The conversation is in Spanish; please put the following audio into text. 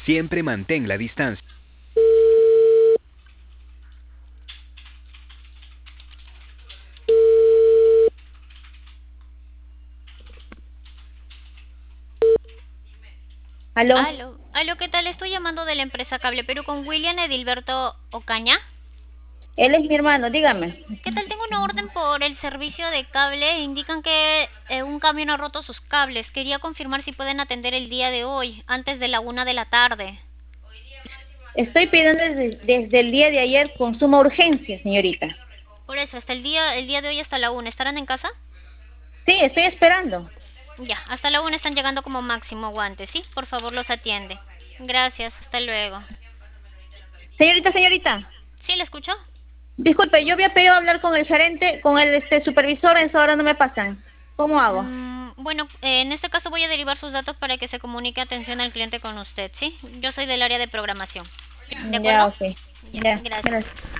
Siempre mantén la distancia. ¿Aló? Aló, ¿qué tal? Estoy llamando de la empresa Cable Perú con William Edilberto Ocaña. Él es mi hermano, dígame. ¿Qué tal? Tengo una orden por el servicio de cable. Indican que un camión ha roto sus cables. Quería confirmar si pueden atender el día de hoy, antes de la 1 de la tarde. Estoy pidiendo desde el día de ayer con suma urgencia, señorita. Por eso, hasta el día de hoy hasta la 1. ¿Estarán en casa? Sí, estoy esperando. Ya, hasta la 1 están llegando como máximo guantes, ¿sí? Por favor, los atiende. Gracias, hasta luego. Señorita, ¿Sí, le escucho? disculpe, yo había pedido hablar con el gerente, con el supervisor, en esa hora no me pasan. ¿Cómo hago? Bueno, en este caso voy a derivar sus datos para que se comunique atención al cliente con usted, ¿sí? Yo soy del área de programación. ¿De Ya, acuerdo? ok. Ya, Ya, gracias. gracias.